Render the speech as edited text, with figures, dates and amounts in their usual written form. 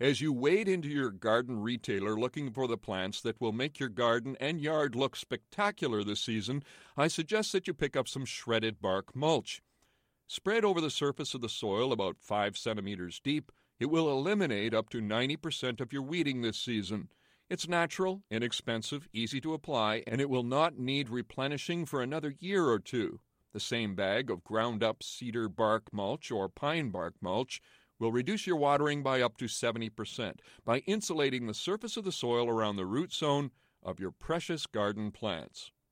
As you wade into your garden retailer looking for the plants that will make your garden and yard look spectacular this season, I suggest that you pick up some shredded bark mulch. Spread over the surface of the soil about 5 centimeters deep. It will eliminate up to 90% of your weeding this season. It's natural, inexpensive, easy to apply, and it will not need replenishing for another year or two. The same bag of ground-up cedar bark mulch or pine bark mulch will reduce your watering by up to 70% by insulating the surface of the soil around the root zone of your precious garden plants.